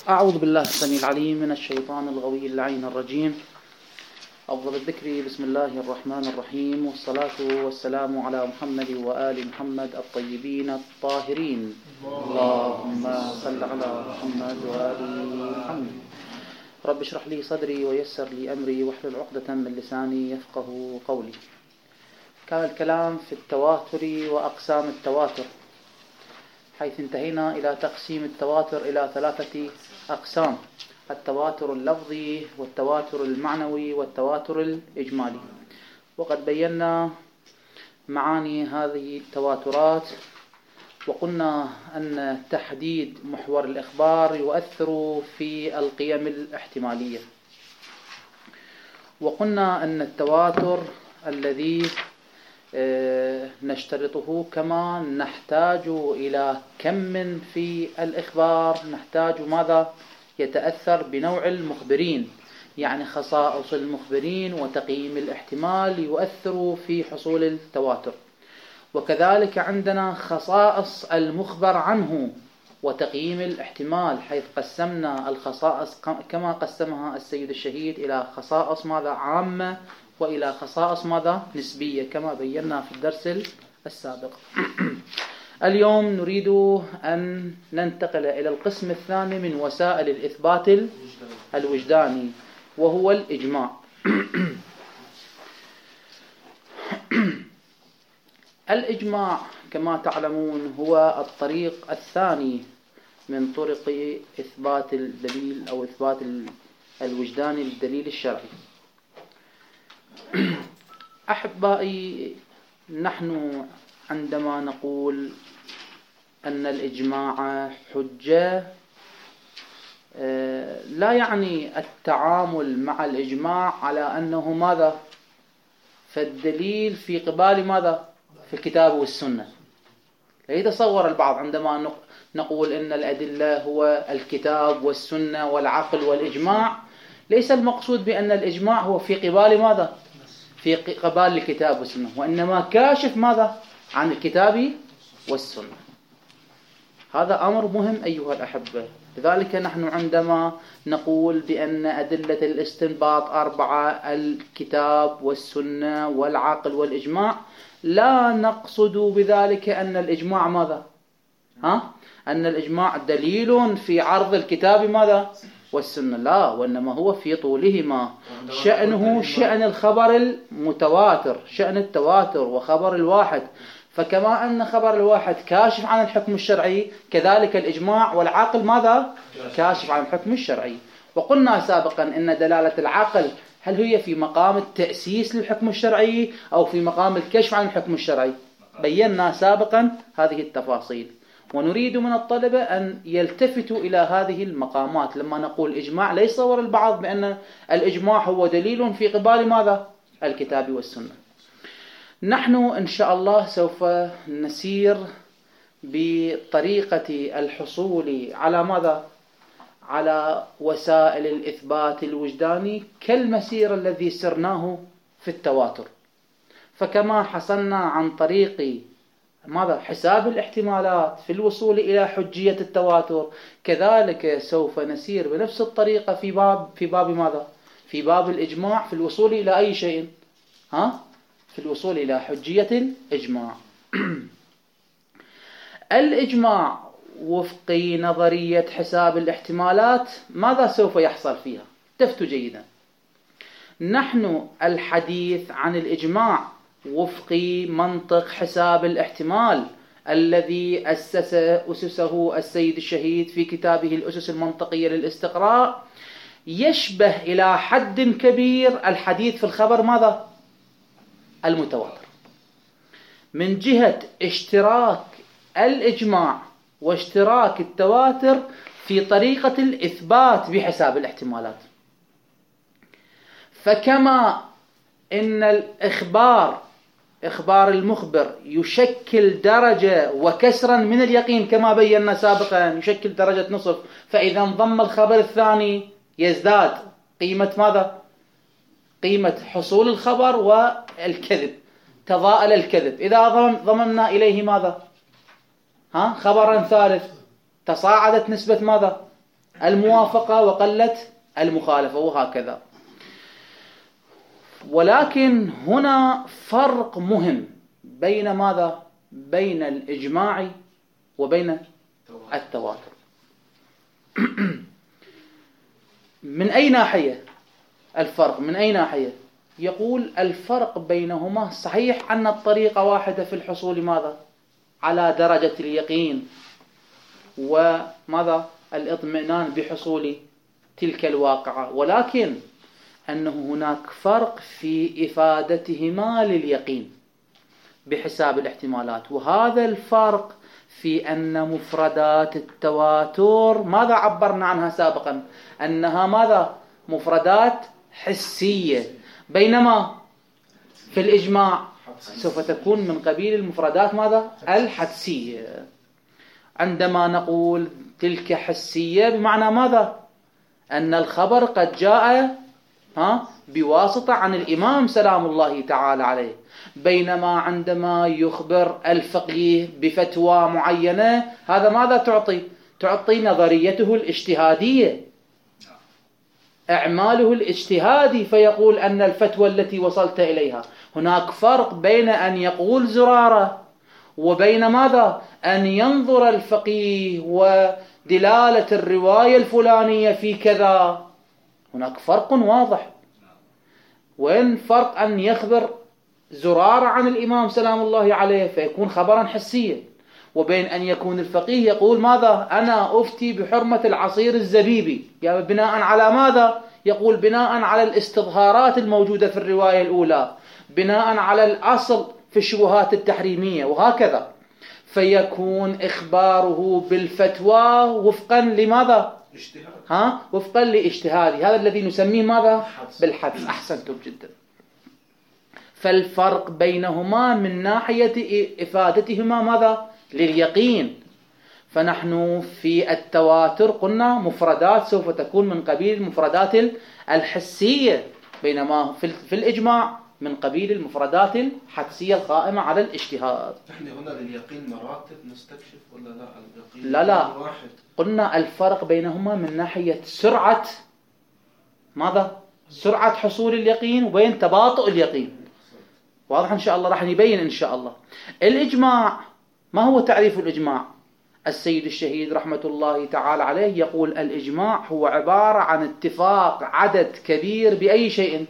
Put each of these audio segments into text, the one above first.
أعوذ بالله السميع العليم من الشيطان الغوي اللعين الرجيم. أفضل الذكر بسم الله الرحمن الرحيم، والصلاة والسلام على محمد وآل محمد الطيبين الطاهرين. اللهم صل على محمد وآل محمد. رب اشرح لي صدري ويسر لي أمري واحلل عقدة من لساني يفقه قولي. كان الكلام في التواتر وأقسام التواتر، حيث انتهينا إلى تقسيم التواتر إلى 3 أقسام: التواتر اللفظي والتواتر المعنوي والتواتر الإجمالي. وقد بينا معاني هذه التواترات، وقلنا أن تحديد محور الإخبار يؤثر في القيم الاحتمالية. وقلنا أن التواتر الذي نشترطه كما نحتاج إلى كم في الإخبار، نحتاج ماذا؟ يتأثر بنوع المخبرين، يعني خصائص المخبرين وتقييم الاحتمال يؤثر في حصول التواتر. وكذلك عندنا خصائص المخبر عنه وتقييم الاحتمال، حيث قسمنا الخصائص كما قسمها السيد الشهيد إلى خصائص ماذا؟ عامة، وإلى خصائص ماذا؟ نسبية، كما بينا في الدرس السابق. اليوم نريد أن ننتقل إلى القسم الثاني من وسائل الإثبات الوجداني، وهو الإجماع. الإجماع كما تعلمون هو الطريق الثاني من طرق إثبات الدليل أو إثبات الوجداني للدليل الشرعي. أحبائي، نحن عندما نقول أن الإجماع حجة، لا يعني التعامل مع الإجماع على أنه ماذا؟ فالدليل في قبال ماذا؟ في الكتاب والسنة. لا يتصور البعض عندما نقول أن الأدلة هو الكتاب والسنة والعقل والإجماع، ليس المقصود بأن الإجماع هو في قبال ماذا؟ في قبال الكتاب والسنة، وإنما كاشف ماذا؟ عن الكتاب والسنة. هذا أمر مهم أيها الأحبة. لذلك نحن عندما نقول بأن أدلة الاستنباط 4، الكتاب والسنة والعقل والإجماع، لا نقصد بذلك أن الإجماع ماذا؟ أن الإجماع دليل في عرض الكتاب ماذا؟ والسنة، لا، وإنما هو في طولهما. شأنه شأن الخبر المتواتر، شأن التواتر وخبر الواحد. فكما أن خبر الواحد كاشف عن الحكم الشرعي، كذلك الإجماع والعقل ماذا؟ كاشف عن الحكم الشرعي. وقلنا سابقا أن دلالة العقل هل هي في مقام التأسيس للحكم الشرعي أو في مقام الكشف عن الحكم الشرعي؟ بينا سابقا هذه التفاصيل، ونريد من الطلبة أن يلتفتوا إلى هذه المقامات. لما نقول إجماع، لا يصور البعض بأن الإجماع هو دليل في قبال ماذا؟ الكتاب والسنة. نحن إن شاء الله سوف نسير بطريقة الحصول على ماذا؟ على وسائل الإثبات الوجداني كالمسير الذي سرناه في التواتر. فكما حصلنا عن طريق ماذا؟ حساب الاحتمالات في الوصول إلى حجية التواتر، كذلك سوف نسير بنفس الطريقة في باب ماذا؟ في باب الإجماع، في الوصول إلى أي شيء؟ في الوصول إلى حجية الإجماع. الإجماع وفق نظرية حساب الاحتمالات ماذا سوف يحصل فيها؟ التفتوا جيدا. نحن الحديث عن الإجماع وفق منطق حساب الاحتمال الذي أسسه السيد الشهيد في كتابه الأسس المنطقية للاستقراء، يشبه إلى حد كبير الحديث في الخبر ماذا؟ المتواتر، من جهة اشتراك الإجماع واشتراك التواتر في طريقة الإثبات بحساب الاحتمالات. فكما إن إخبار المخبر يشكل درجة وكسرا من اليقين كما بينا سابقا، يشكل درجة نصف، فإذا انضم الخبر الثاني يزداد قيمة ماذا؟ قيمة حصول الخبر والكذب، تضاءل الكذب. إذا ضممنا إليه ماذا؟ خبرا ثالث، تصاعدت نسبة ماذا؟ الموافقة وقلة المخالفة وهكذا. ولكن هنا فرق مهم بين ماذا؟ بين الإجماع وبين التواتر. من أي ناحية الفرق؟ من أي ناحية؟ يقول الفرق بينهما صحيح أن الطريقة واحدة في الحصول ماذا؟ على درجة اليقين وماذا؟ الاطمئنان بحصول تلك الواقعة، ولكن أنه هناك فرق في إفادتهما لليقين بحساب الاحتمالات. وهذا الفرق في أن مفردات التواتر ماذا عبرنا عنها سابقا؟ أنها ماذا؟ مفردات حسية، بينما في الإجماع سوف تكون من قبيل المفردات ماذا؟ الحدسية. عندما نقول تلك حسية بمعنى ماذا؟ أن الخبر قد جاء بواسطة عن الإمام سلام الله تعالى عليه، بينما عندما يخبر الفقيه بفتوى معينة هذا ماذا تعطي؟ تعطي نظريته الاجتهادية، إعماله الاجتهادي، فيقول أن الفتوى التي وصلت إليها. هناك فرق بين أن يقول زرارة وبين ماذا؟ أن ينظر الفقيه ودلالة الرواية الفلانية في كذا. هناك فرق واضح. وين فرق أن يخبر زرارة عن الإمام سلام الله عليه فيكون خبرا حسيا، وبين أن يكون الفقيه يقول ماذا؟ أنا أفتي بحرمة العصير الزبيبي، يعني بناء على ماذا؟ يقول بناء على الاستظهارات الموجودة في الرواية الأولى، بناء على الأصل في الشبهات التحريمية وهكذا. فيكون إخباره بالفتوى وفقا لماذا؟ وفقا لاجتهاده. هذا الذي نسميه ماذا؟ بالحدس. أحسنتم جدا. فالفرق بينهما من ناحية إفادتهما ماذا؟ لليقين. فنحن في التواتر قلنا مفردات سوف تكون من قبيل المفردات الحسية، بينما في الإجماع من قبيل المفردات الحدسية القائمة على الاجتهاد. نحن هنا لليقين مراتب نستكشف ولا لا؟ اليقين لا واحد. قلنا الفرق بينهما من ناحية سرعة ماذا؟ سرعة حصول اليقين وبين تباطؤ اليقين. واضح إن شاء الله، راح نبين إن شاء الله. الإجماع، ما هو تعريف الإجماع؟ السيد الشهيد رحمة الله تعالى عليه يقول الإجماع هو عبارة عن اتفاق عدد كبير بأي شيء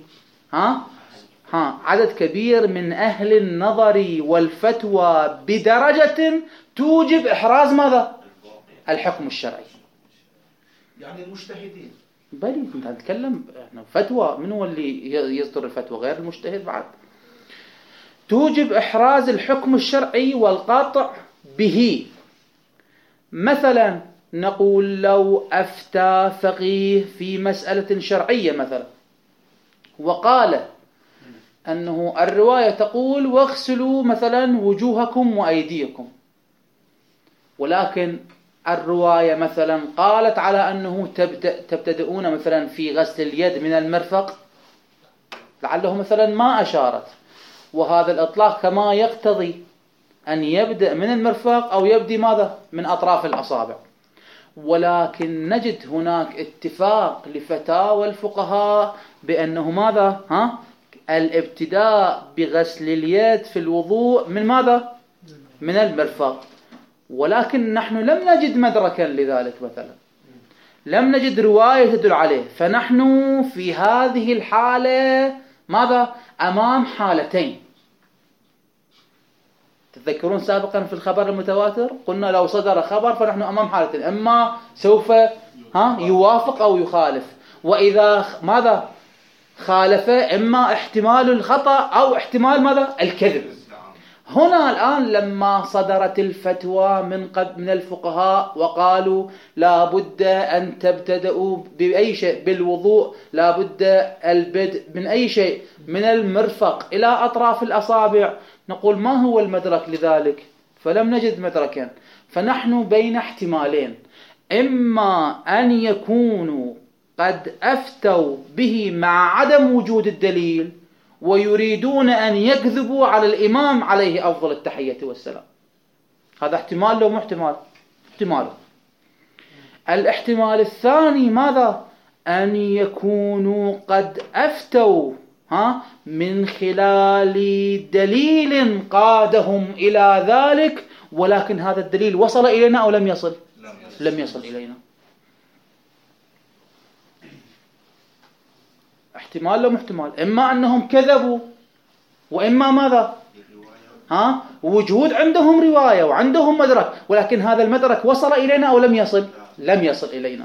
عدد كبير من أهل النظر والفتوى بدرجة توجب إحراز ماذا؟ الحكم الشرعي. يعني المجتهدين. بلي كنت هنتكلم فتوى، من هو اللي يصدر الفتوى؟ غير المجتهد بعد. توجب إحراز الحكم الشرعي والقاطع به. مثلا نقول لو أفتى فقيه في مسألة شرعية مثلا وقال أنه الرواية تقول واغسلوا مثلا وجوهكم وأيديكم، ولكن الرواية مثلا قالت على أنه تبتدئون مثلا في غسل اليد من المرفق، لعله مثلا ما أشارت، وهذا الإطلاق كما يقتضي أن يبدأ من المرفق أو يبدي ماذا؟ من أطراف الأصابع. ولكن نجد هناك اتفاق لفتاوى الفقهاء بأنه ماذا؟ الابتداء بغسل اليد في الوضوء من ماذا؟ من المرفق. ولكن نحن لم نجد مدركا لذلك، مثلا لم نجد رواية تدل عليه. فنحن في هذه الحالة ماذا؟ أمام حالتين. تذكرون سابقا في الخبر المتواتر قلنا لو صدر خبر فنحن أمام حالتين، إما سوف يوافق أو يخالف، وإذا ماذا؟ خالف، إما احتمال الخطأ أو احتمال ماذا؟ الكذب. هنا الآن لما صدرت الفتوى من الفقهاء وقالوا لا بد أن تبتدئوا بأي شيء بالوضوء، لا بد البدء من أي شيء من المرفق إلى أطراف الأصابع، نقول ما هو المدرك لذلك؟ فلم نجد مدركا. فنحن بين احتمالين، إما أن يكونوا قد أفتوا به مع عدم وجود الدليل ويريدون أن يكذبوا على الإمام عليه أفضل التحية والسلام. هذا احتمال لو محتمال؟ احتمال. الاحتمال الثاني ماذا؟ أن يكونوا قد أفتوا من خلال دليل قادهم إلى ذلك، ولكن هذا الدليل وصل إلينا أو لم يصل؟ لم يصل إلينا. احتمال لو احتمال، إما أنهم كذبوا، وإما ماذا؟ وجود عندهم رواية وعندهم مدرك، ولكن هذا المدرك وصل إلينا أو لم يصل؟ لم يصل إلينا.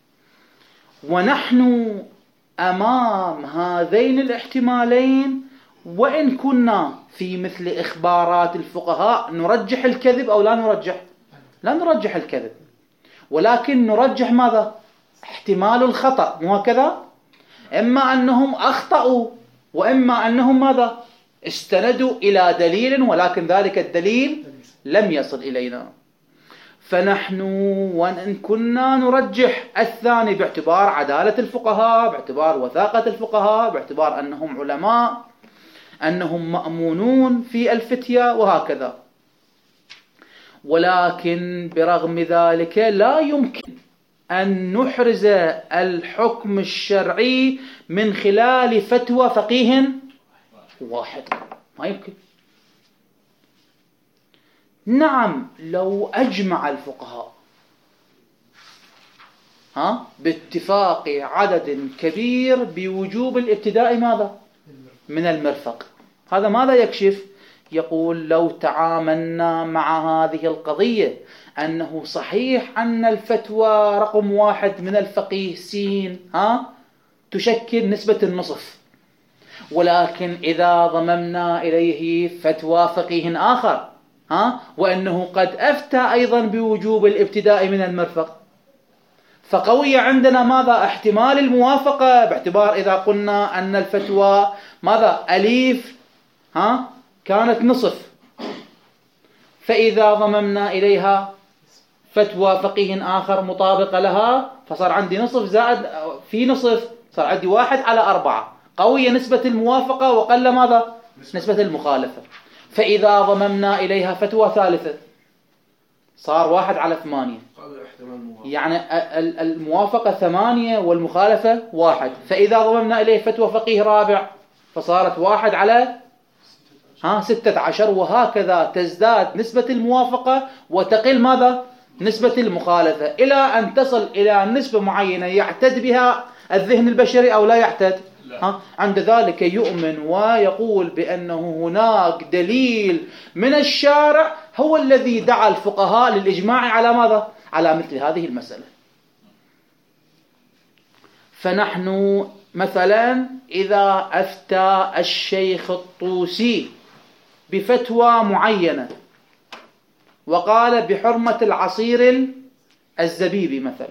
ونحن أمام هذين الاحتمالين، وإن كنا في مثل إخبارات الفقهاء نرجح الكذب أو لا نرجح؟ لا نرجح الكذب، ولكن نرجح ماذا؟ احتمال الخطأ، مو هكذا؟ إما أنهم أخطأوا، وإما أنهم ماذا؟ استندوا إلى دليل، ولكن ذلك الدليل لم يصل إلينا. فنحن وإن كنا نرجح الثاني باعتبار عدالة الفقهاء، باعتبار وثاقة الفقهاء، باعتبار أنهم علماء، أنهم مأمونون في الفتية وهكذا، ولكن برغم ذلك لا يمكن أن نحرز الحكم الشرعي من خلال فتوى فقيه واحد، ما يمكن. نعم، لو أجمع الفقهاء باتفاق عدد كبير بوجوب الابتداء ماذا؟ من المرفق، هذا ماذا يكشف؟ يقول لو تعاملنا مع هذه القضية أنه صحيح أن الفتوى رقم 1 من الفقيه سين تشكل نسبة النصف، ولكن إذا ضممنا إليه فتوى فقيه آخر وأنه قد أفتى أيضا بوجوب الابتداء من المرفق، فقوي عندنا ماذا؟ احتمال الموافقة، باعتبار إذا قلنا أن الفتوى ماذا؟ أليف كانت نصف، فإذا ضممنا إليها فتوى فقيه آخر مطابقة لها، فصار عندي نصف زائد في نصف، صار عندي 1/4، قوية نسبة الموافقة وقل ماذا؟ نسبة المخالفة. فإذا ضممنا إليها فتوى ثالثة صار 1/8، يعني الموافقة 8 والمخالفة 1. فإذا ضممنا إليه فتوى فقيه رابع فصارت 1/16، وهكذا تزداد نسبة الموافقة وتقل ماذا؟ نسبة المخالفة، إلى أن تصل إلى نسبة معينة يعتد بها الذهن البشري أو لا يعتد. عند ذلك يؤمن ويقول بأنه هناك دليل من الشارع هو الذي دعا الفقهاء للإجماع على ماذا؟ على مثل هذه المسألة. فنحن مثلا إذا أفتى الشيخ الطوسي بفتوى معينة وقال بحرمة العصير الزبيبي مثلا،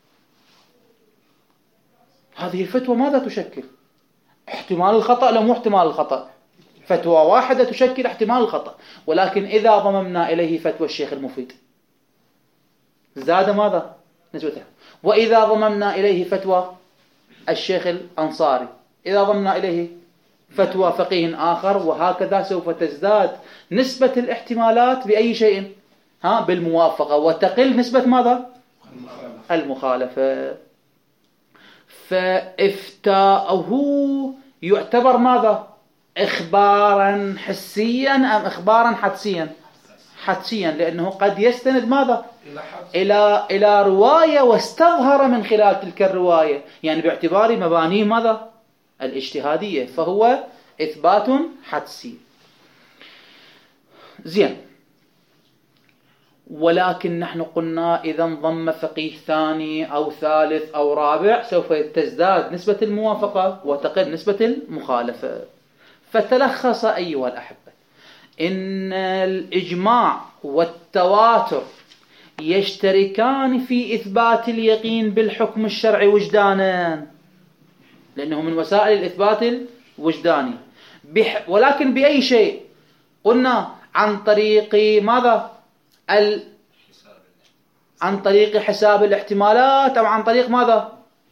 هذه الفتوى ماذا تشكل؟ احتمال الخطأ لو مو احتمال الخطأ، فتوى واحدة تشكل احتمال الخطأ. ولكن إذا ضممنا إليه فتوى الشيخ المفيد زاد ماذا؟ نسبته. وإذا ضممنا إليه فتوى الشيخ الأنصاري، إذا ضممنا إليه فتوى فقيه آخر، وهكذا سوف تزداد نسبة الاحتمالات بأي شيء؟ بالموافقة، وتقل نسبة ماذا؟ المخالفة. فإفتاؤه يعتبر ماذا؟ إخبارا حسيا أم إخبارا حدسيا؟ حدسيا، لأنه قد يستند ماذا؟ إلى رواية واستظهر من خلال تلك الرواية، يعني باعتبار مبانيه ماذا؟ الاجتهادية، فهو إثبات حدسي. زين، ولكن نحن قلنا إذا انضم فقيه ثاني أو ثالث أو رابع سوف تزداد نسبة الموافقة وتقل نسبة المخالفة. فتلخص أيها الأحبة إن الإجماع والتواتر يشتركان في إثبات اليقين بالحكم الشرعي وجدانا، لأنه من وسائل الإثبات الوجداني، ولكن بأي شيء؟ قلنا عن طريق ماذا؟ عن طريق حساب الاحتمالات، أو عن طريق ماذا؟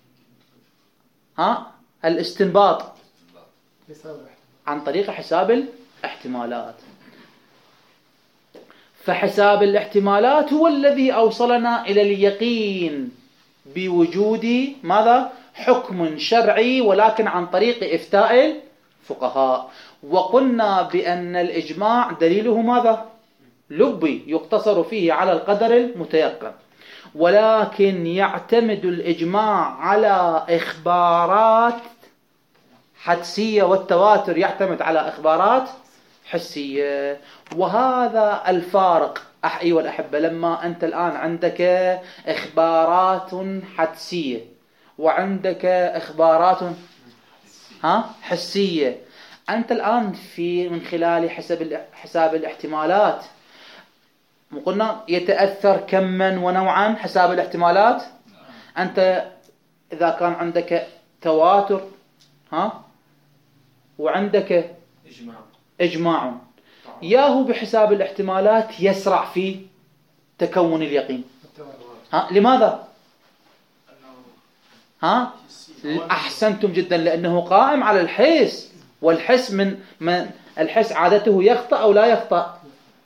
الاستنباط، عن طريق حساب الاحتمالات. فحساب الاحتمالات هو الذي أوصلنا إلى اليقين بوجود ماذا؟ حكم شرعي، ولكن عن طريق إفتاء الفقهاء. وقلنا بأن الإجماع دليله ماذا؟ لبي يقتصر فيه على القدر المتيقن، ولكن يعتمد الإجماع على إخبارات حدسية، والتواتر يعتمد على إخبارات حسية. وهذا الفارق أيها الأحبة، لما أنت الآن عندك إخبارات حدسية وعندك إخبارات حسية، أنت الآن من خلال حساب الاحتمالات، قلنا يتأثر كما ونوعا حساب الاحتمالات. أنت إذا كان عندك تواتر وعندك إجماع، ياهو بحساب الاحتمالات يسرع في تكون اليقين. لماذا؟ أحسنتم جدا، لأنه قائم على الحس، والحس من الحس عادته يخطأ أو لا يخطأ؟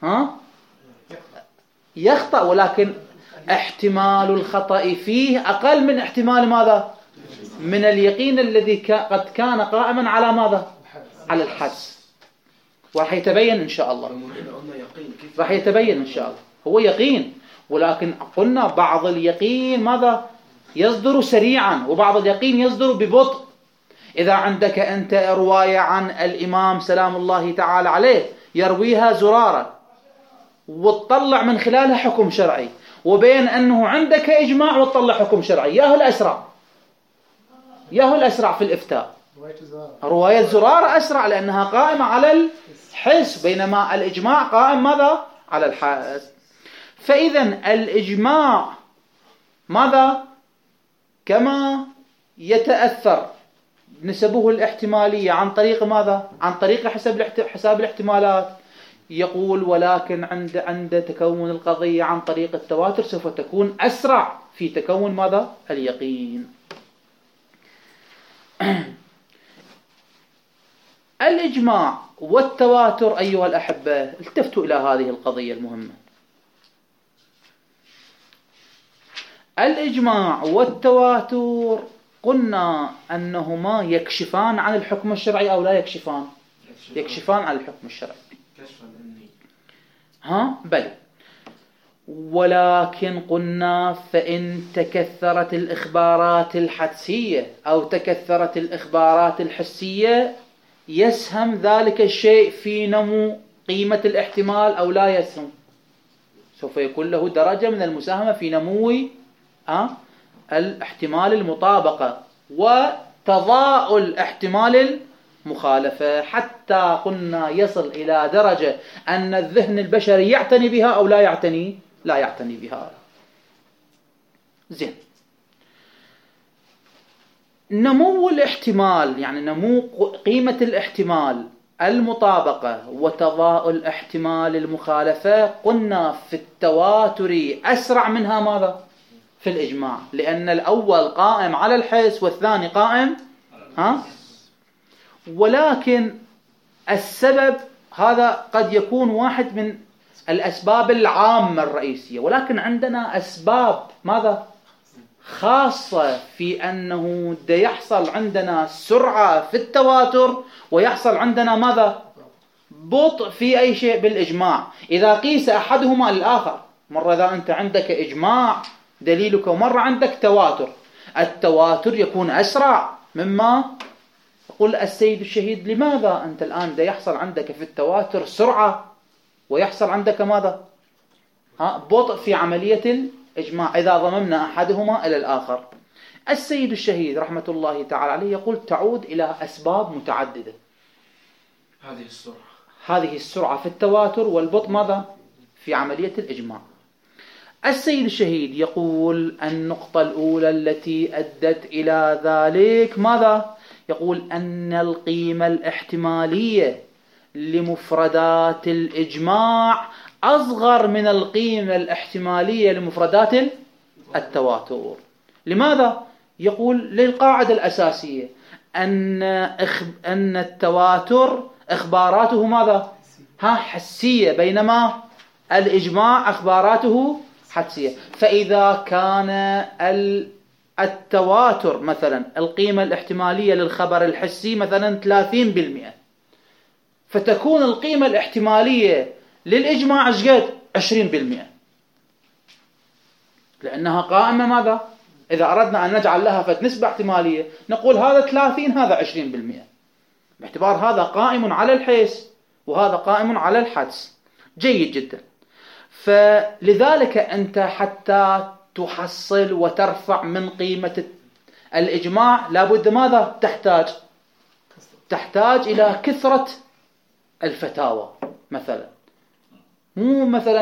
يخطأ، ولكن احتمال الخطأ فيه أقل من احتمال ماذا؟ من اليقين الذي قد كان قائما على ماذا؟ على الحدس. وراح يتبين إن شاء الله، راح يتبين إن شاء الله. هو يقين، ولكن قلنا بعض اليقين ماذا؟ يصدر سريعا، وبعض اليقين يصدر ببطء. إذا عندك أنت رواية عن الإمام سلام الله تعالى عليه يرويها زرارة، وتطلع من خلالها حكم شرعي، وبين أنه عندك إجماع وتطلع حكم شرعي، ياهو الأسرع في الإفتاء. رواية زرارة أسرع لأنها قائمة على الحس، بينما الإجماع قائم ماذا؟ على الحس. فإذا الإجماع ماذا؟ كما يتأثر نسبه الاحتمالية عن طريق ماذا؟ عن طريق حساب الاحتمالات. يقول ولكن عند تكون القضية عن طريق التواتر سوف تكون أسرع في تكون ماذا؟ اليقين. الإجماع والتواتر أيها الأحبة، التفتوا إلى هذه القضية المهمة. الإجماع والتواتر قلنا أنهما يكشفان عن الحكم الشرعي أو لا يكشفان؟ يكشفان عن الحكم الشرعي. بل ولكن قلنا فإن تكثرت الإخبارات الحدسية أو تكثرت الإخبارات الحسية، يسهم ذلك الشيء في نمو قيمة الاحتمال أو لا يسهم؟ سوف يكون له درجة من المساهمة في نمو الاحتمال المطابقة وتضاؤل احتمال المخالفة، حتى قلنا يصل إلى درجة أن الذهن البشري يعتني بها أو لا يعتني بها. زين، نمو الاحتمال يعني نمو قيمة الاحتمال المطابقة وتضاؤل احتمال المخالفة، قلنا في التواتر أسرع منها ماذا؟ في الإجماع، لأن الأول قائم على الحس والثاني قائم ولكن السبب هذا قد يكون واحد من الأسباب العامة الرئيسية، ولكن عندنا أسباب ماذا؟ خاصة في أنه يحصل عندنا سرعة في التواتر ويحصل عندنا ماذا؟ بطء في أي شيء بالإجماع. إذا قيس أحدهما للآخر، مرة إذا أنت عندك إجماع دليلك ومرة عندك تواتر، التواتر يكون أسرع مما يقول السيد الشهيد لماذا أنت الآن يحصل عندك في التواتر سرعة ويحصل عندك ماذا؟ بطء في عملية الإجماع إذا ضممنا أحدهما إلى الآخر. السيد الشهيد رحمة الله تعالى عليه يقول تعود إلى أسباب متعددة. هذه السرعة في التواتر والبطء ماذا؟ في عملية الإجماع. السيد الشهيد يقول النقطة الأولى التي أدت إلى ذلك ماذا؟ يقول أن القيمة الاحتمالية لمفردات الإجماع أصغر من القيمة الاحتمالية لمفردات التواتر. لماذا؟ يقول للقاعدة الأساسية أن التواتر إخباراته ماذا؟ حسية، بينما الإجماع أخباراته حدسية. فإذا كان التواتر مثلا القيمة الاحتمالية للخبر الحسي مثلا 30%، فتكون القيمة الاحتمالية للإجماع شقد 20%، لأنها قائمة ماذا؟ إذا أردنا أن نجعل لها نسبة احتمالية نقول هذا 30 هذا 20%، باعتبار هذا قائم على الحس وهذا قائم على الحدس. جيد جدا. فلذلك أنت حتى تحصل وترفع من قيمة الإجماع لابد ماذا؟ تحتاج إلى كثرة الفتاوى. مثلا مو مثلا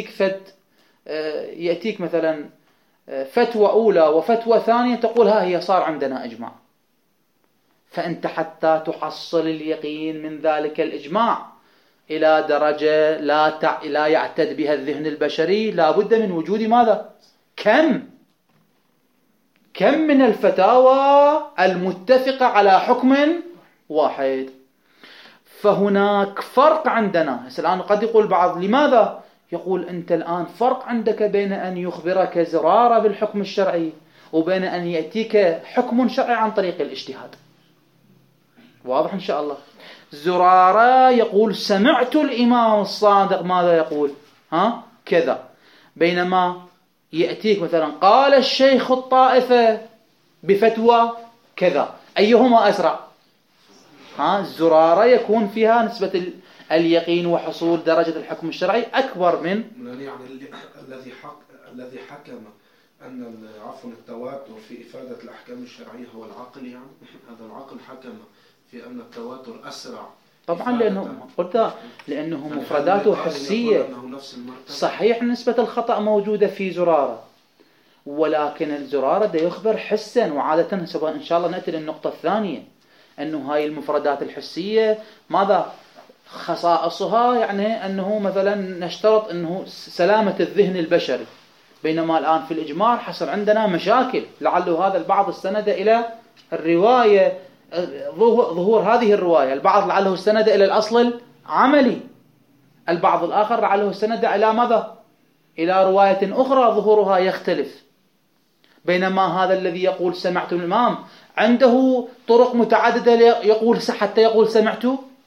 يأتيك مثلا فتوى أولى وفتوى ثانية تقول ها هي صار عندنا إجماع. فأنت حتى تحصل اليقين من ذلك الإجماع إلى درجة لا يعتد بها الذهن البشري، لابد من وجود ماذا؟ كم من الفتاوى المتفقة على حكم واحد. فهناك فرق عندنا. الآن قد يقول بعض لماذا؟ يقول أنت الآن فرق عندك بين أن يخبرك زرارة بالحكم الشرعي وبين أن يأتيك حكم شرعي عن طريق الاجتهاد. واضح إن شاء الله؟ زرارة يقول سمعت الإمام الصادق ماذا يقول كذا، بينما يأتيك مثلا قال الشيخ الطائفة بفتوى كذا، أيهما أسرع؟ الزرارة يكون فيها نسبة اليقين وحصول درجة الحكم الشرعي أكبر من يعني الذي حكم أن التواتر في إفادة الأحكام الشرعية هو العقل. يعني هذا العقل حكم في أن التواتر أسرع طبعا لأنه مفرداته حسية. صحيح نسبة الخطأ موجودة في زرارة، ولكن الزرارة ده يخبر حسا. وعادة إن شاء الله نأتي للنقطة الثانية، أنه هاي المفردات الحسية ماذا خصائصها؟ يعني أنه مثلا نشترط أنه سلامة الذهن البشري، بينما الآن في الإجماع حصل عندنا مشاكل. لعله هذا البعض استند إلى الرواية، ظهور هذه الرواية. البعض لعله استند إلى الأصل العملي، البعض الآخر لعله استند إلى ماذا؟ إلى رواية أخرى ظهورها يختلف. بينما هذا الذي يقول سمعت الإمام عنده طرق متعددة يقول حتى يقول سمعت.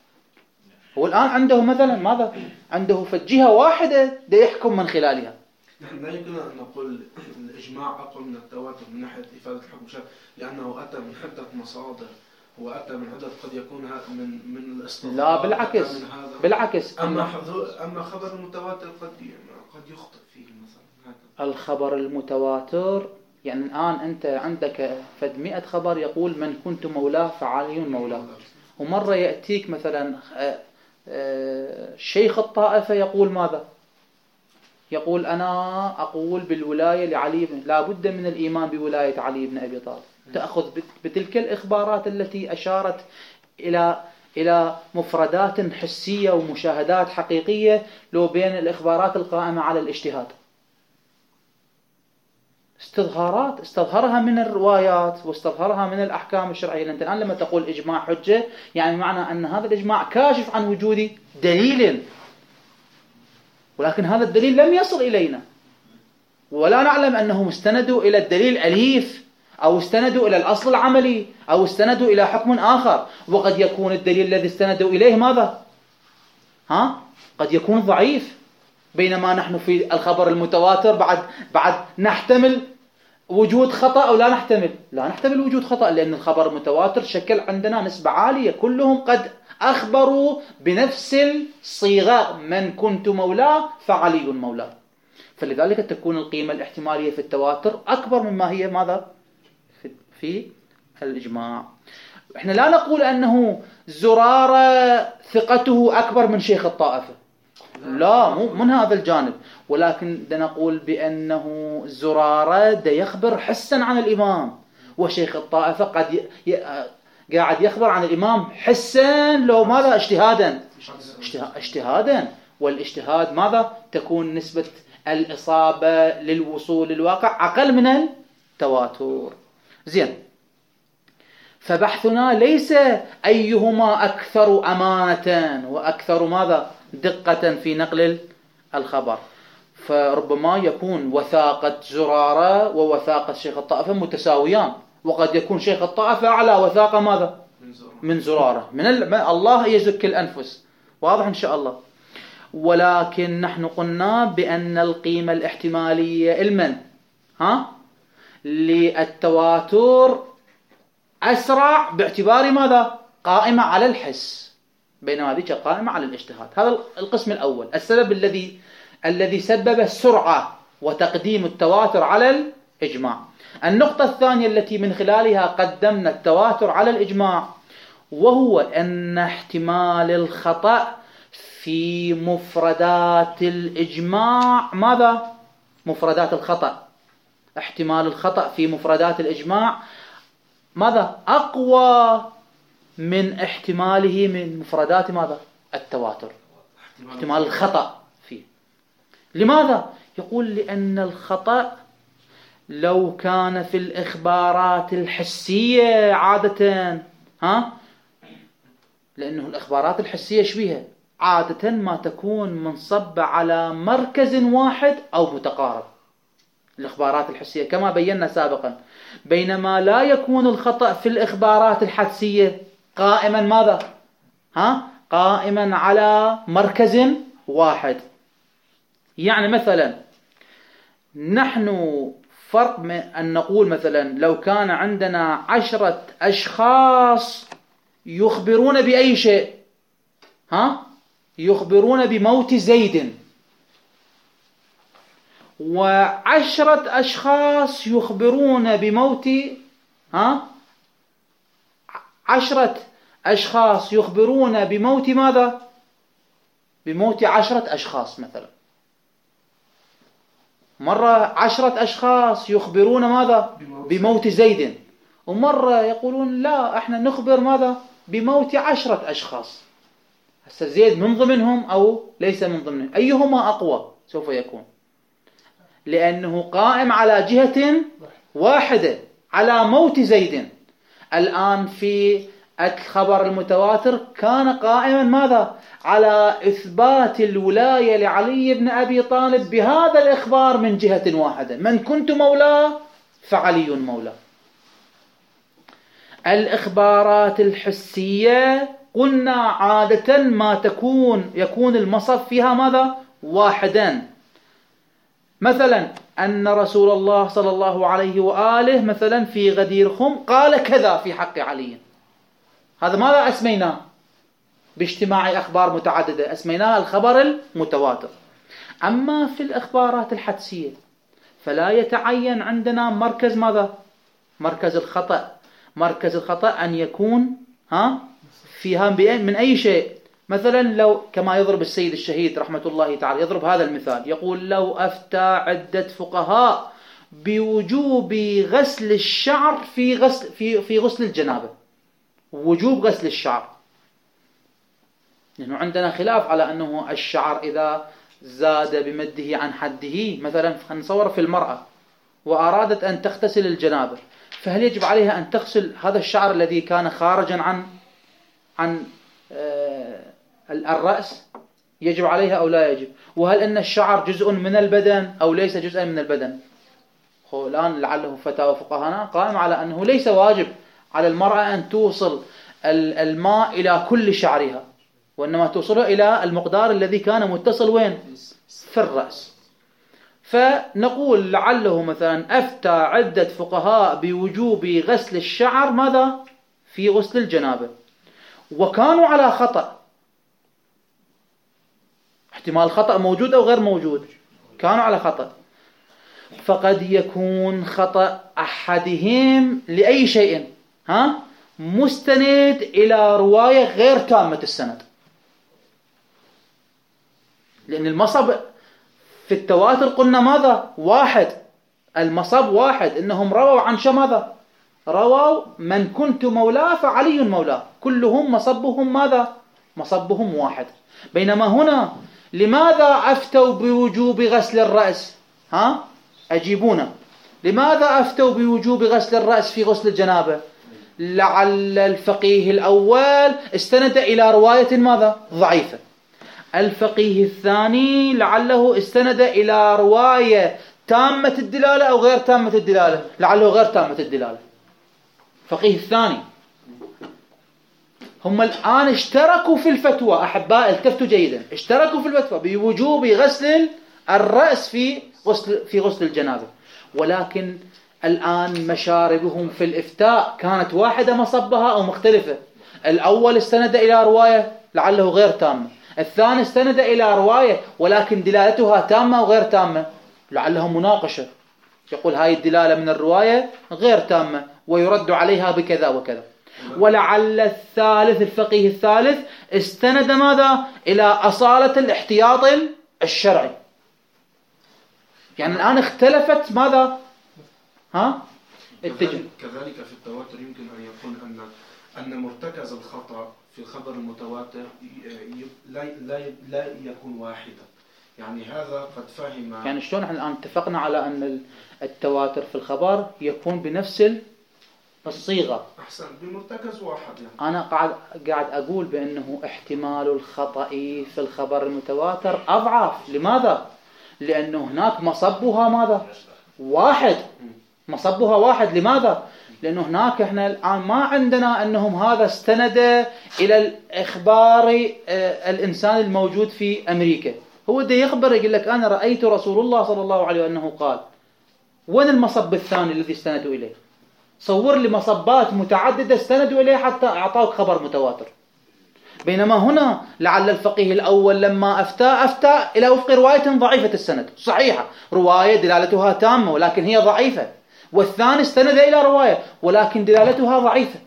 هو الآن عنده مثلا ماذا؟ عنده فجهة واحدة ده يحكم من خلالها. نحن لا يمكن أن نقول الإجماع أقوى من التواتر من ناحية إفادة الحكم الشرعي، لأنه أتى من عدة مصادر وأتى من عدة قد يكون من الاستطلاع. لا بالعكس أما خبر المتواتر قد يخطئ فيه مثلا. الخبر المتواتر يعني الآن أنت عندك 100 خبر يقول من كنت مولاه فعلي مولاه، ومرة يأتيك مثلا شيخ الطائفة يقول ماذا؟ يقول أنا أقول بالولاية لعلي لا بد من الإيمان بولاية علي بن أبي طالب. تأخذ بتلك الإخبارات التي أشارت إلى مفردات حسية ومشاهدات حقيقية، لو بين الإخبارات القائمة على الاجتهاد، استظهرها من الروايات واستظهرها من الأحكام الشرعية. أنت الآن لما تقول إجماع حجة يعني معنى أن هذا الإجماع كاشف عن وجود دليل، ولكن هذا الدليل لم يصل إلينا، ولا نعلم أنهم استندوا إلى الدليل الأليف أو استندوا إلى الأصل العملي أو استندوا إلى حكم آخر. وقد يكون الدليل الذي استندوا إليه ماذا؟ قد يكون ضعيف. بينما نحن في الخبر المتواتر بعد نحتمل وجود خطأ أو لا نحتمل وجود خطأ، لأن الخبر المتواتر شكل عندنا نسبة عالية، كلهم قد أخبروا بنفس الصيغة من كنت مولاه فعلي مولاه. فلذلك تكون القيمة الاحتمالية في التواتر أكبر مما هي ماذا؟ في الإجماع. إحنا لا نقول أنه زرارة ثقته أكبر من شيخ الطائفة، لا، مو من هذا الجانب، ولكن نقول بأنه زرارة يخبر حسا عن الإمام، وشيخ الطائفة قد قاعد يخبر عن الإمام حسا لو ماذا؟ اجتهادا. والاجتهاد ماذا؟ تكون نسبة الإصابة للوصول للواقع أقل من التواتر. زين، فبحثنا ليس أيهما أكثر أمانة وأكثر ماذا؟ دقة في نقل الخبر. فربما يكون وثاقة زرارة ووثاقة شيخ الطائفة متساويان، وقد يكون شيخ الطائفة أعلى وثاقة ماذا؟ من زرارة. الله يزكي الأنفس، واضح إن شاء الله. ولكن نحن قلنا بأن القيمة الاحتمالية للتواتر أسرع باعتبار ماذا؟ قائمة على الحس، بينما هذه قائمة على الاجتهاد. هذا القسم الأول، السبب الذي سبب السرعة وتقديم التواتر على الإجماع. النقطة الثانية التي من خلالها قدمنا التواتر على الإجماع، وهو أن احتمال الخطأ في مفردات الإجماع ماذا؟ مفردات الخطأ، احتمال الخطأ في مفردات الإجماع ماذا؟ أقوى من احتماله من مفردات ماذا؟ التواتر. احتمال الخطأ فيه. لماذا؟ يقول لأن الخطأ لو كان في الإخبارات الحسية عادة، لأنه الإخبارات الحسية شبيها عادة ما تكون منصبة على مركز واحد أو متقارب، الإخبارات الحسية كما بينا سابقا. بينما لا يكون الخطأ في الإخبارات الحدسية قائما ماذا؟ قائما على مركز واحد. يعني مثلا نحن فرق أن نقول مثلا لو كان عندنا 10 أشخاص يخبرون بأي شيء، يخبرون بموت زيد، و10 أشخاص يخبرون بموت 10 أشخاص يخبرون بموت ماذا؟ بموت 10 أشخاص مثلا. مرة 10 أشخاص يخبرون ماذا؟ بموت زيد، ومرة يقولون لا احنا نخبر ماذا؟ بموت 10 أشخاص. هسه زيد من ضمنهم أو ليس من ضمنهم، أيهما أقوى سوف يكون؟ لأنه قائم على جهة واحدة على موت زيد. الآن في الخبر المتواتر كان قائما ماذا؟ على إثبات الولاية لعلي بن أبي طالب بهذا الإخبار من جهة واحدة، من كنت مولاه فعلي مولاه. الإخبارات الحسية قلنا عادة ما يكون المصب فيها ماذا؟ واحدا. مثلا أن رسول الله صلى الله عليه وآله مثلا في غدير خم قال كذا في حق علي، هذا ماذا أسميناه؟ باجتماع أخبار متعددة أسميناه الخبر المتواتر. أما في الإخبارات الحدسية فلا يتعين عندنا مركز ماذا؟ مركز الخطأ. مركز الخطأ أن يكون فيها من أي شيء. مثلا لو كما يضرب السيد الشهيد رحمة الله تعالى، يضرب هذا المثال، يقول لو أفتى عدة فقهاء بوجوب غسل الشعر في غسل الجنابة، وجوب غسل الشعر، لأنه عندنا خلاف على أنه الشعر إذا زاد بمده عن حده، مثلا نصور في المرأة وأرادت أن تغتسل الجنابة، فهل يجب عليها أن تغسل هذا الشعر الذي كان خارجا عن الرأس؟ يجب عليها أو لا يجب؟ وهل أن الشعر جزء من البدن أو ليس جزءا من البدن؟ الآن لعله فتاوى فقهاءنا قائم على أنه ليس واجب على المرأة أن توصل الماء إلى كل شعرها، وإنما توصله إلى المقدار الذي كان متصل وين؟ في الرأس. فنقول لعله مثلا أفتى عدة فقهاء بوجوب غسل الشعر ماذا؟ في غسل الجنابة، وكانوا على خطأ. احتمال خطأ موجود أو غير موجود؟ كانوا على خطأ. فقد يكون خطأ أحدهم لأي شيء مستند إلى رواية غير تامة السند، لأن المصب في التواتر قلنا ماذا؟ واحد، المصب واحد، إنهم رووا عن ماذا؟ رووا من كنت مولاه فعلي مولاه، كلهم مصبهم ماذا؟ مصبهم واحد. بينما هنا لماذا أفتوا بوجوب غسل الرأس؟ أجيبونا، لماذا أفتوا بوجوب غسل الرأس في غسل الجنابة؟ لعل الفقيه الأول استند إلى رواية ماذا؟ ضعيفة. الفقيه الثاني لعله استند إلى رواية تامة الدلالة أو غير تامة الدلالة، لعله غير تامة الدلالة. الفقيه الثاني هم الآن اشتركوا في الفتوى، أحباء التفتوا جيدا، اشتركوا في الفتوى بوجوب غسل الرأس في غسل الجنابة، ولكن الآن مشاربهم في الإفتاء كانت واحدة مصبها أو مختلفة. الأول استند إلى رواية لعله غير تامة، الثاني استند إلى رواية ولكن دلالتها تامة أو غير تامة، لعلهم مناقشة، يقول هاي الدلالة من الرواية غير تامة ويرد عليها بكذا وكذا. ولعل الثالث الفقيه الثالث استند ماذا؟ إلى أصالة الاحتياط الشرعي. يعني الآن اختلفت ماذا؟ كذلك في التواتر يمكن أن يكون أن مرتكز الخطأ في الخبر المتواتر لا يكون واحدا. يعني هذا قد فهم. يعني شلون احنا الآن اتفقنا على أن التواتر في الخبر يكون بنفس الصيغة؟ أحسن، بمرتكز واحد. يعني أنا قاعد أقول بأنه احتمال الخطأ في الخبر المتواتر أضعف. لماذا؟ لأنه هناك مصبها ماذا؟ واحد، مصبها واحد. لماذا؟ لأنه هناك احنا الآن ما عندنا أنهم هذا استند إلى الإخبار الإنسان الموجود في أمريكا، هو ده يخبر يقول لك أنا رأيت رسول الله صلى الله عليه وسلم أنه قال. وين المصب الثاني الذي استندوا إليه؟ صور لي مصبات متعددة استندوا إليه حتى أعطاك خبر متواتر. بينما هنا لعل الفقيه الأول لما أفتى إلى وفق رواية ضعيفة السند، صحيحة رواية دلالتها تامة ولكن هي ضعيفة، والثاني استند إلى رواية ولكن دلالتها ضعيفة،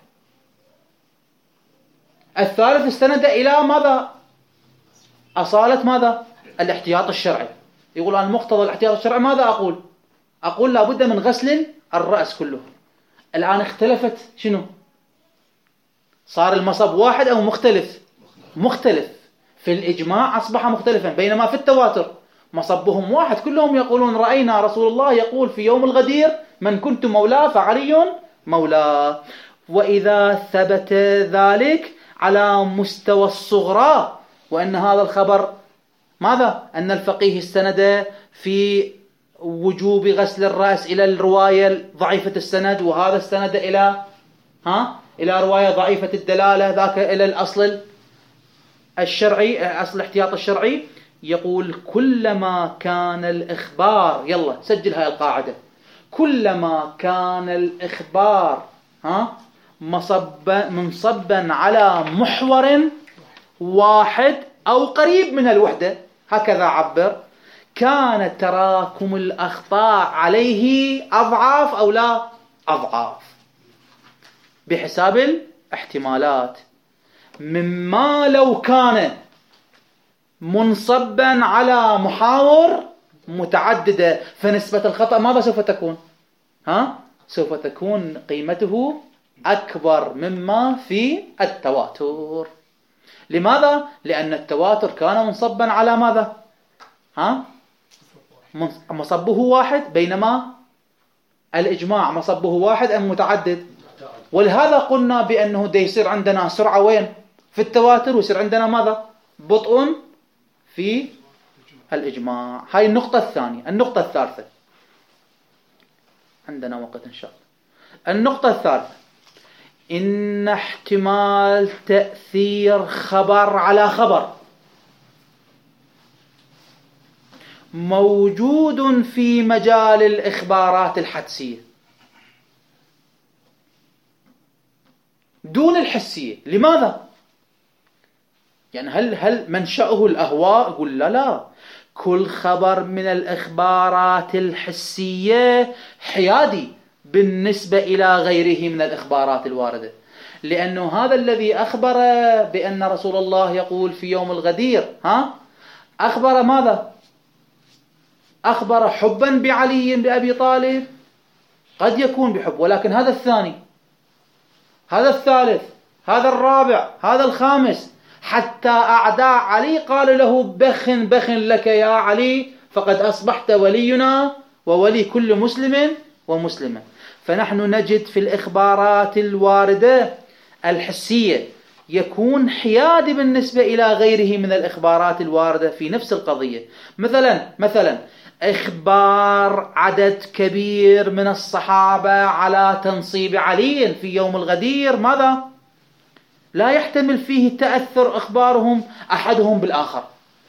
الثالث استند إلى ماذا؟ أصالة ماذا؟ الاحتياط الشرعي. يقول أن مقتضى الاحتياط الشرعي ماذا أقول لابد من غسل الرأس كله. الآن اختلفت شنو؟ صار المصب واحد أو مختلف في الإجماع أصبح مختلفا، بينما في التواتر مصبهم واحد، كلهم يقولون رأينا رسول الله يقول في يوم الغدير من كنت مولاه فعلي مولاه. وإذا ثبت ذلك على مستوى الصغرى وأن هذا الخبر ماذا؟ أن الفقيه استند في وجوب غسل الرأس إلى الرواية ضعيفة السند، وهذا استند إلى رواية ضعيفة الدلالة، ذاك إلى الأصل الشرعي، أصل الاحتياط الشرعي. يقول كلما كان الإخبار، يلا سجل هاي القاعدة، كلما كان الإخبار منصبا على محور واحد أو قريب من الوحدة، هكذا عبر، كان تراكم الأخطاء عليه أضعاف أو لا أضعاف بحساب الاحتمالات، مما لو كان منصبا على محاور متعددة فنسبة الخطأ ماذا سوف تكون؟ سوف تكون قيمته أكبر مما في التواتر. لماذا؟ لأن التواتر كان منصبا على ماذا؟ مصبه واحد، بينما الإجماع مصبه واحد أم متعدد؟ ولهذا قلنا بأنه دا يصير عندنا سرعة وين؟ في التواتر، ويصير عندنا ماذا؟ بطء في الإجماع. هاي النقطة الثانية. النقطة الثالثة، عندنا وقت إن شاء الله. النقطة الثالثة، إن احتمال تأثير خبر على خبر موجود في مجال الإخبارات الحدسية دون الحسية. لماذا؟ يعني هل منشأه الأهواء؟ يقول لا، كل خبر من الإخبارات الحسية حيادي بالنسبة إلى غيره من الإخبارات الواردة، لأنه هذا الذي أخبر بأن رسول الله يقول في يوم الغدير أخبر ماذا؟ أخبر حبا بعلي بأبي طالب، قد يكون بحب، ولكن هذا الثاني، هذا الثالث، هذا الرابع، هذا الخامس، حتى أعداء علي قال له بخ لك يا علي فقد أصبحت ولينا وولي كل مسلم ومسلمة. فنحن نجد في الإخبارات الواردة الحسية يكون حيادي بالنسبة إلى غيره من الإخبارات الواردة في نفس القضية. مثلا إخبار عدد كبير من الصحابة على تنصيب علي في يوم الغدير، ماذا؟ لا يحتمل فيه تأثر إخبارهم أحدهم بالآخر.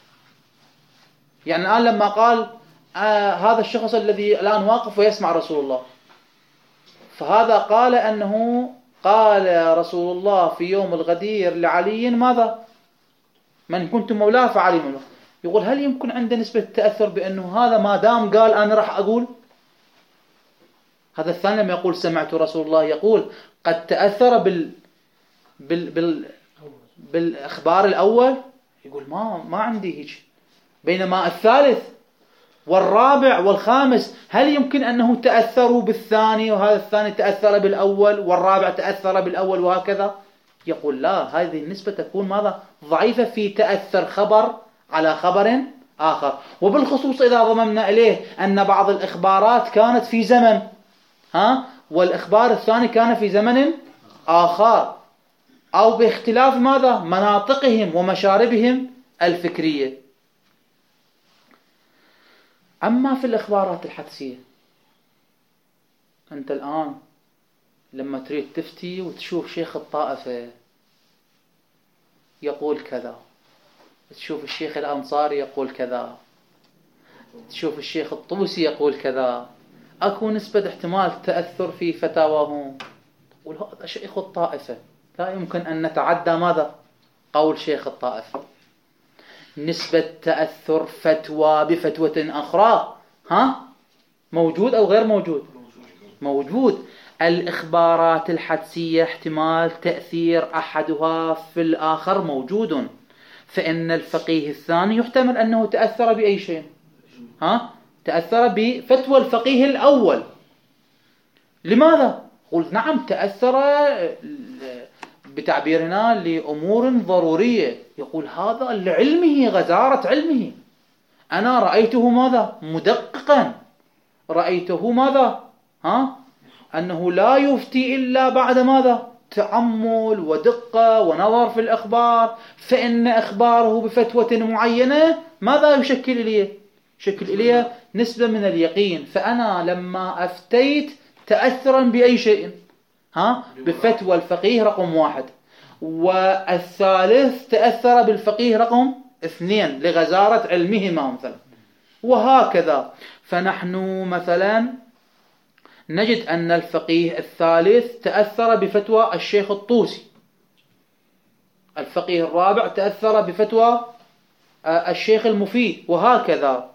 يعني الآن لما قال هذا الشخص الذي الآن واقف ويسمع رسول الله، فهذا قال أنه قال رسول الله في يوم الغدير لعلي ماذا؟ من كنت مولاه فعلي مولاه. يقول هل يمكن عنده نسبة تأثر بأنه هذا ما دام قال أنا راح أقول؟ هذا الثاني لما يقول سمعت رسول الله يقول قد تأثر بالإخبار الأول، يقول ما عندي هيك. بينما الثالث والرابع والخامس هل يمكن أنه تأثروا بالثاني، وهذا الثاني تأثر بالأول والرابع تأثر بالأول وهكذا؟ يقول لا، هذه النسبة تكون ماذا؟ ضعيفة في تأثر خبر على خبر آخر. وبالخصوص إذا ضممنا إليه أن بعض الإخبارات كانت في زمن والإخبار الثاني كان في زمن آخر، أو باختلاف ماذا؟ مناطقهم ومشاربهم الفكرية. أما في الإخبارات الحدسية، أنت الآن لما تريد تفتي وتشوف شيخ الطائفة يقول كذا، تشوف الشيخ الأنصاري يقول كذا، تشوف الشيخ الطوسي يقول كذا، أكو نسبة احتمال تأثر في فتاواهم. تقول هذا شيخ الطائفة، لا يمكن أن نتعدى ماذا؟ قول شيخ الطائفة. نسبة تأثر فتوى بفتوى أخرى موجود أو غير موجود؟ موجود. الإخبارات الحدسية احتمال تأثير أحدها في الآخر موجود، فإن الفقيه الثاني يحتمل أنه تأثر بأي شيء، تأثر بفتوى الفقيه الأول. لماذا؟ قلت نعم، تأثر بتعبيرنا لأمور ضرورية. يقول هذا لعلمه، غزارة علمه، أنا رأيته ماذا؟ مدققا، رأيته ماذا؟ أنه لا يفتي إلا بعد ماذا؟ تأمل ودقة ونظر في الأخبار، فإن إخباره بفتوى معينة ماذا يشكل إليه؟ يشكل إليه نسبة من اليقين. فأنا لما أفتيت تأثرا بأي شيء بفتوى الفقيه رقم 1، والثالث تأثر بالفقيه رقم 2 لغزارة علمهما مثلا، وهكذا. فنحن مثلا نجد أن الفقيه الثالث تأثر بفتوى الشيخ الطوسي، الفقيه الرابع تأثر بفتوى الشيخ المفيد، وهكذا.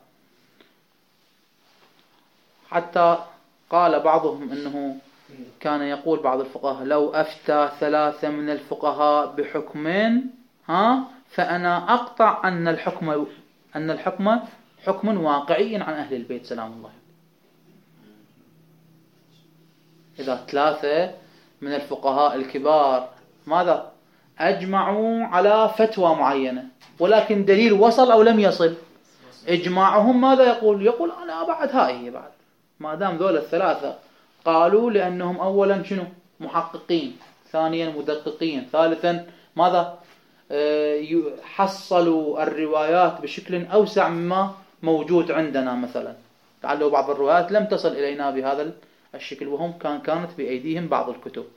حتى قال بعضهم أنه كان يقول بعض الفقهاء لو أفتى 3 من الفقهاء بحكم فأنا أقطع أن الحكم حكم واقعي عن أهل البيت سلام الله. إذا 3 من الفقهاء الكبار ماذا؟ أجمعوا على فتوى معينة، ولكن دليل وصل أو لم يصل، إجماعهم ماذا يقول؟ يقول أنا بعد هاي بعد ما دام ذول 3 قالوا، لأنهم أولا شنو؟ محققين، ثانيا مدققين، ثالثا ماذا؟ حصلوا الروايات بشكل أوسع مما موجود عندنا. مثلا تعالوا بعض الروايات لم تصل إلينا بهذا الشكل، وهم كانت بأيديهم بعض الكتب.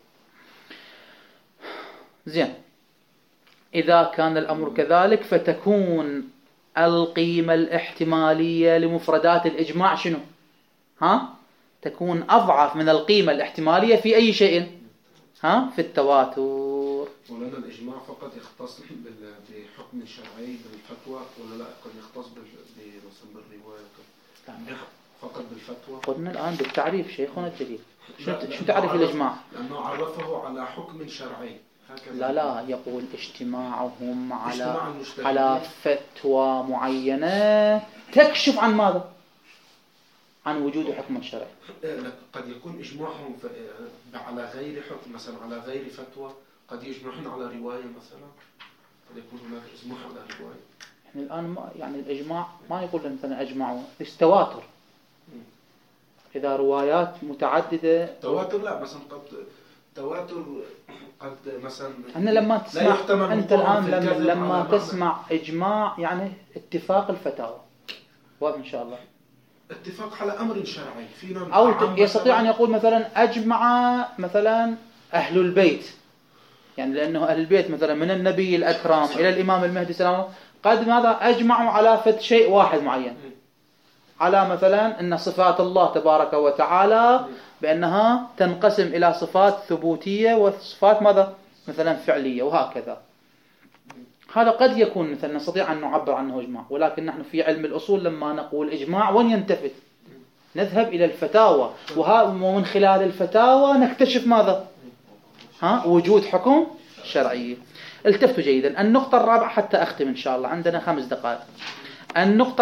زين، إذا كان الأمر كذلك فتكون القيمة الاحتمالية لمفردات الإجماع شنو؟ تكون أضعف من القيمة الاحتمالية في أي شيء؟ في التواتر. ولأن الإجماع فقط يختص بحكم شرعي بالفتوى، ولا لا قد يختص مثلا بالرواية فقط بالفتوى؟ قلنا الآن بالتعريف شيخنا الجليل، شو تعرف الإجماع؟ لأنه عرفه على حكم شرعي. لا يقول اجتماعهم على فتوى معينة تكشف عن ماذا؟ عن وجود حكم شرعي. قد يكون إجماعهم على غير حكم، مثلا على غير فتوى، قد يجمعون على رواية مثلا، قد يكون هناك إجماع على رواية. يعني الآن يعني الإجماع ما يقول مثلا أجمعوا، التواتر إذا روايات متعددة. تواتر لا، مثلا قد التواتر قد مثلا أن لما لا تسمع يحتمل أنت وقوعه الآن في الكذب لما على بعض. تسمع إجماع يعني اتفاق الفتاوى، واضح إن شاء الله، اتفاق على أمر شرعي فينا أو نعم يستطيع مثلاً. أن يقول مثلا أجمع مثلا أهل البيت، يعني لأنه أهل البيت مثلا من النبي الأكرم إلى الإمام المهدي سلام قد ماذا أجمعوا على فد شيء واحد معين، على مثلا أن صفات الله تبارك وتعالى بأنها تنقسم إلى صفات ثبوتية وصفات ماذا مثلا فعلية وهكذا. هذا قد يكون مثلا نستطيع أن نعبر عنه إجماع، ولكن نحن في علم الأصول لما نقول إجماع وين ينتفت؟ نذهب إلى الفتاوى، ومن خلال الفتاوى نكتشف ماذا؟ وجود حكم شرعي. التفتوا جيدا. النقطة الرابعة حتى أختم إن شاء الله، عندنا 5 دقائق. النقطة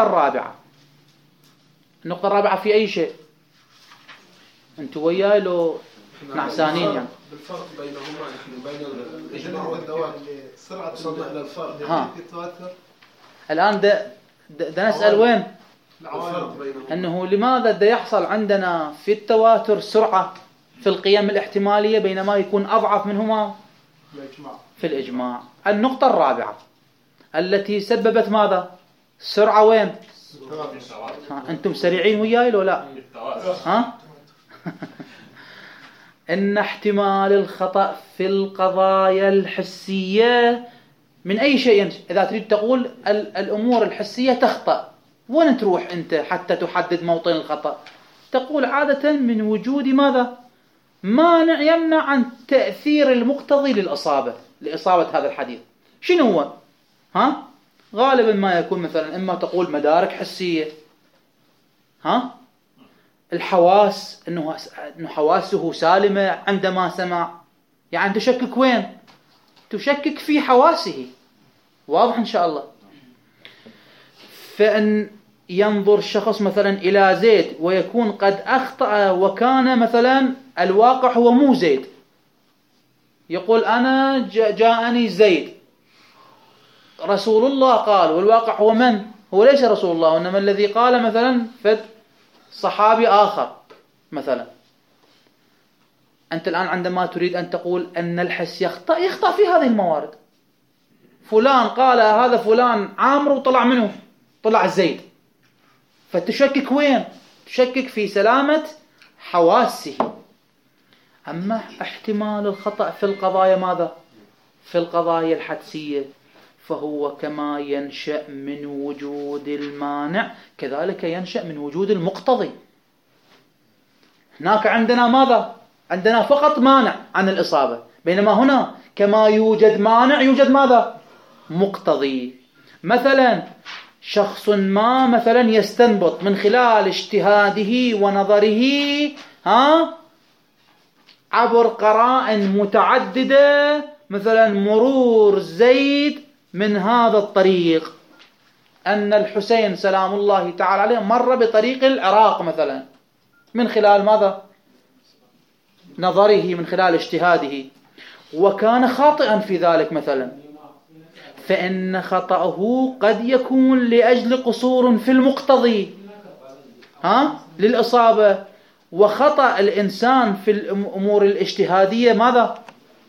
الرابعة في أي شيء؟ أنتوا وياي لو نعسانين يعني؟ بالفرق بينهما، نحن بين الإجماع والتواتر سرعة وصلنا إلى الفرق. التواتر. الآن ده نسأل وين؟ الفرق بينهما أنه لماذا ده يحصل عندنا في التواتر سرعة في القيم الاحتمالية بينما يكون أضعف منهما في الإجماع. النقطة الرابعة التي سببت ماذا؟ سرعة وين؟ أنتم سريعين وياي لو لا؟ إن احتمال الخطأ في القضايا الحسية من أي شيء. إذا تريد تقول الأمور الحسية تخطأ، وين تروح أنت حتى تحدد موطن الخطأ؟ تقول عادة من وجود ماذا؟ مانع يمنع عن تأثير المقتضي لإصابة هذا الحديث. شنو هو؟ غالبا ما يكون مثلا إما تقول مدارك حسية، الحواس إنه حواسه سالمة عندما سمع، يعني تشكك وين؟ تشكك في حواسه. واضح إن شاء الله. فإن ينظر شخص مثلا إلى زيد ويكون قد أخطأ وكان مثلا الواقع هو مو زيد، يقول أنا جاءني زيد، رسول الله قال، والواقع هو من؟ هو ليس رسول الله، وإنما الذي قال مثلا فد صحابي آخر مثلا. أنت الآن عندما تريد أن تقول أن الحس يخطأ في هذه الموارد. فلان قال هذا فلان عامر وطلع منه طلع زيد، فتشكك وين؟ تشكك في سلامة حواسه. أما احتمال الخطأ في القضايا ماذا؟ في القضايا الحدسية، فهو كما ينشأ من وجود المانع كذلك ينشأ من وجود المقتضي. هناك عندنا ماذا؟ عندنا فقط مانع عن الإصابة، بينما هنا كما يوجد مانع يوجد ماذا؟ مقتضي. مثلا شخص ما مثلا يستنبط من خلال اجتهاده ونظره عبر قرائن متعددة، مثلا مرور زيد من هذا الطريق، أن الحسين سلام الله تعالى عليه مر بطريق العراق مثلا، من خلال ماذا؟ نظره، من خلال اجتهاده، وكان خاطئا في ذلك مثلا، فإن خطأه قد يكون لأجل قصور في المقتضي للإصابة. وخطأ الإنسان في الأمور الاجتهادية ماذا؟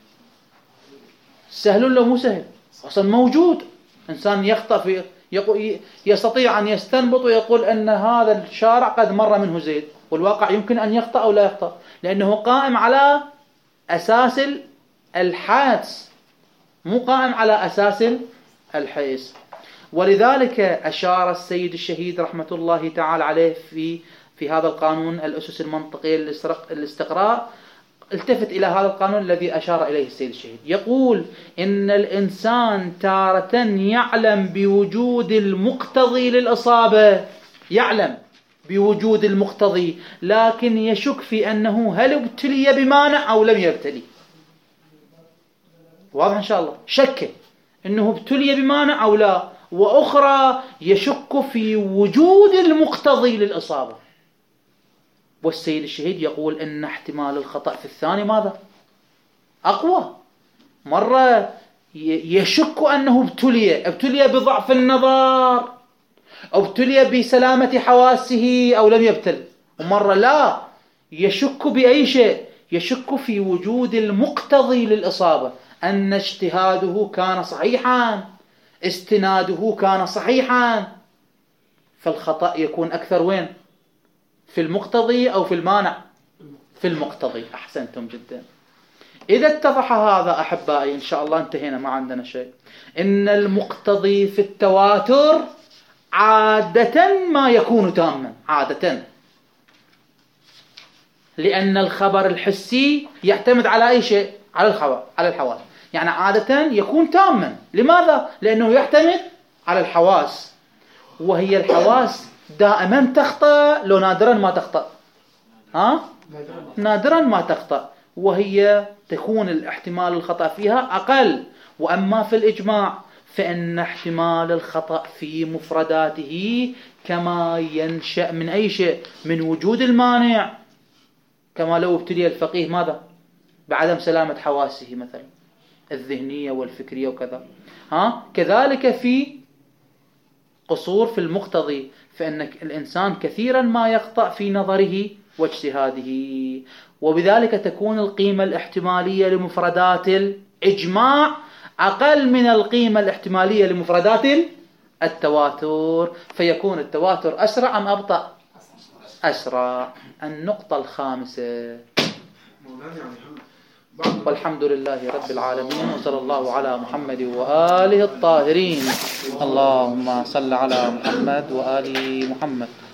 سهل ولا مو سهل؟ أصلا موجود. إنسان يخطأ يستطيع أن يستنبط ويقول أن هذا الشارع قد مر منه زيد، والواقع يمكن أن يخطأ أو لا يخطأ، لأنه قائم على أساس الحادث، مو قائم على أساس الحيث. ولذلك أشار السيد الشهيد رحمة الله تعالى عليه في هذا القانون الأسس المنطقية للاستقراء، التفت إلى هذا القانون الذي أشار إليه السيد الشهيد، يقول إن الإنسان تارة يعلم بوجود المقتضي للإصابة، يعلم بوجود المقتضي، لكن يشك في أنه هل ابتلي بمانع أو لم يبتلي. واضح إن شاء الله؟ شك أنه ابتلي بمانع أو لا، وأخرى يشك في وجود المقتضي للإصابة. والسيد الشهيد يقول إن احتمال الخطأ في الثاني ماذا؟ أقوى. مرة يشك أنه ابتلي بضعف النظر، أو ابتلي بسلامة حواسه أو لم يبتل، ومرة لا، يشك بأي شيء؟ يشك في وجود المقتضي للإصابة، أن اجتهاده كان صحيحا، استناده كان صحيحا، فالخطأ يكون أكثر وين؟ في المقتضي أو في المانع؟ في المقتضي. أحسنتم جدا. إذا اتضح هذا أحبائي إن شاء الله انتهينا، ما عندنا شيء. إن المقتضي في التواتر عادة ما يكون تاما، عادة، لأن الخبر الحسي يعتمد على أي شيء؟ على الحواس. يعني عادة يكون تاما. لماذا؟ لأنه يعتمد على الحواس، وهي الحواس دائما تخطأ لو نادرا ما تخطأ. نادرا ما تخطأ، وهي تكون الاحتمال الخطأ فيها أقل. وأما في الإجماع فإن احتمال الخطأ في مفرداته كما ينشأ من أي شيء؟ من وجود المانع، كما لو ابتلي الفقيه ماذا؟ بعدم سلامة حواسه مثلا الذهنية والفكرية وكذا. كذلك في قصور في المقتضي، فإن الإنسان كثيرا ما يخطأ في نظره واجتهاده، وبذلك تكون القيمة الاحتمالية لمفردات الإجماع أقل من القيمة الاحتمالية لمفردات التواتر، فيكون التواتر أسرع أم أبطأ؟ أسرع. النقطة الخامسة. والحمد لله رب العالمين، وصلى الله على محمد وآله الطاهرين. اللهم صل على محمد وآل محمد.